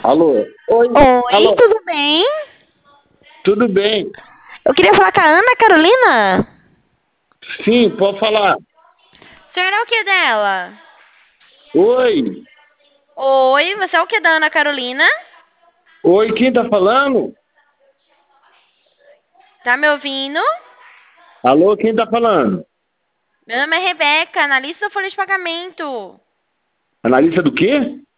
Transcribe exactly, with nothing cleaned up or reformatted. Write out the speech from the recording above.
Alô? Oi, Oi, alô? tudo bem? Tudo bem? Eu queria falar com a Ana Carolina. Sim, pode falar. O senhor é o que dela? Oi, Oi, você é o que da Ana Carolina? oi, quem tá falando? Tá me ouvindo? Alô, quem tá falando? Meu nome é Rebeca, analista da folha de pagamento. Analista do quê?